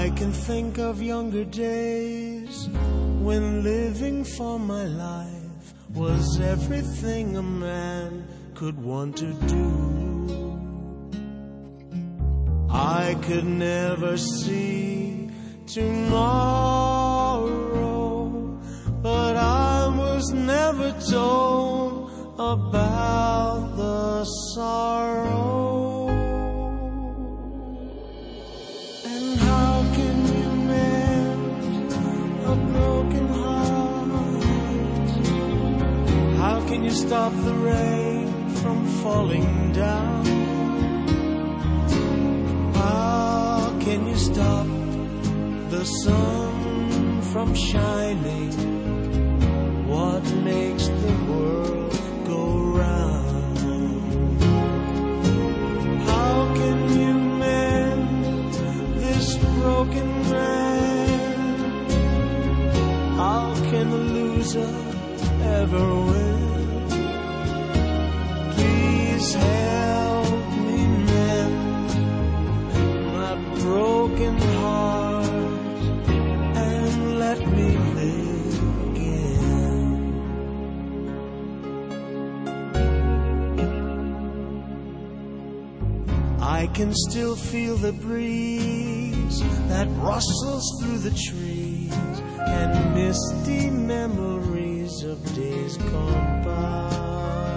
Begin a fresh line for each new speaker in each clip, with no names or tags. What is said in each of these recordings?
I can think of younger days when living for my life was everything a man could want to do. I could never see tomorrow, but I was never told about the sorrow. And how can you mend a broken heart? How can you stop the rain from falling down? How can you stop the sun from shining? What makes the world go round? How can you mend this broken man? How can the loser ever win? Please help me mend my broken heart and let me live again. I can still feel the breeze that rustles through the trees and misty memories of days gone by.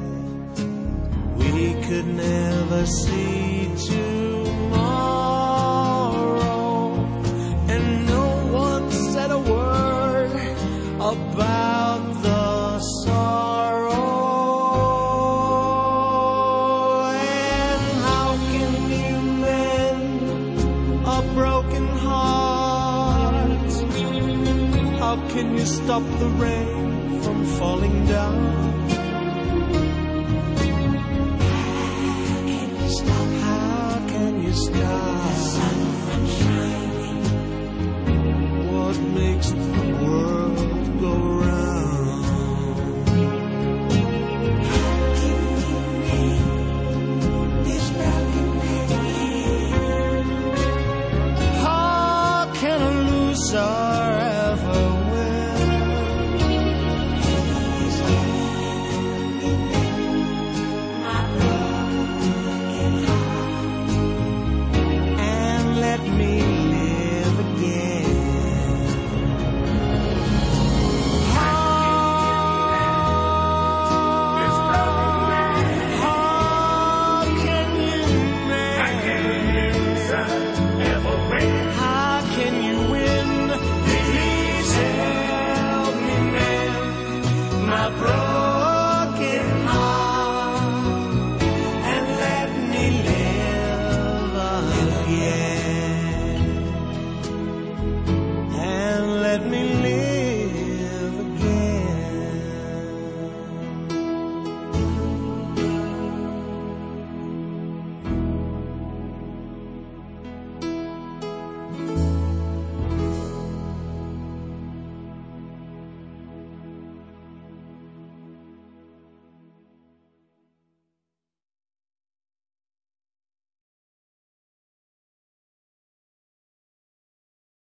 We could never see tomorrow, and no one said a word about the sorrow. And how can you mend a broken heart? How can you stop the rain from falling down? How can you stop the sun from shining?